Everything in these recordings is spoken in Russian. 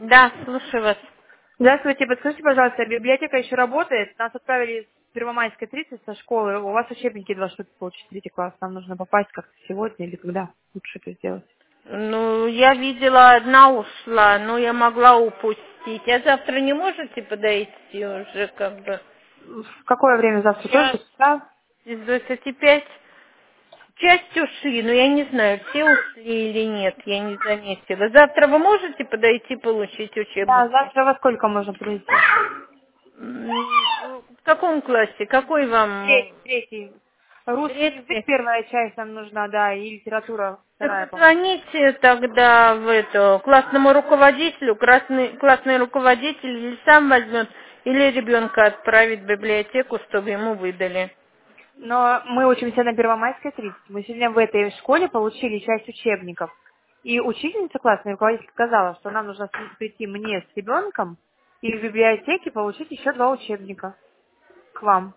Да, слушаю вас. Здравствуйте, подскажите, пожалуйста, библиотека еще работает? Нас отправили с Первомайской 30 со школы. У вас учебники 2 штуки получить, 3 класс. Нам нужно попасть как сегодня или когда лучше это сделать. Ну, я видела, одна ушла, но я могла упустить. А завтра не можете подойти уже, как бы? В какое время завтра? Тоже Сейчас до часа? из 25. Часть ушли, но я не знаю, все ушли или нет, я не заметила. Завтра вы можете подойти получить Да, учебники? завтра во сколько можно прийти? В каком классе? Какой вам? Третий. Русский язык, Третий? первая часть нам нужна, да, и литература Так вторая, по-моему. позвоните тогда в эту классному руководителю, классный руководитель или сам возьмет, или ребенка отправит в библиотеку, чтобы ему выдали. Но мы учимся на Первомайской 30. Мы сегодня в этой школе получили часть учебников. И учительница классная, руководитель сказала, что нам нужно прийти мне с ребенком и в библиотеке получить еще 2 учебника к вам.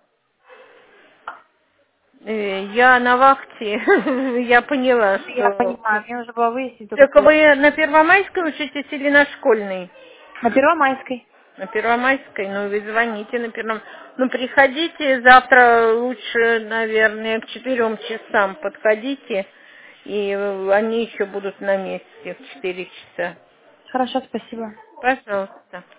Я на вахте, я поняла, Я что... понимаю, мне нужно было выяснить только Только что вы на Первомайской учитесь или на школьной? на Первомайской. На Первомайской, ну вы звоните на Первом. Ну приходите завтра лучше, наверное, к 4 часам подходите, и они еще будут на месте в 4 часа. Хорошо, спасибо. Пожалуйста.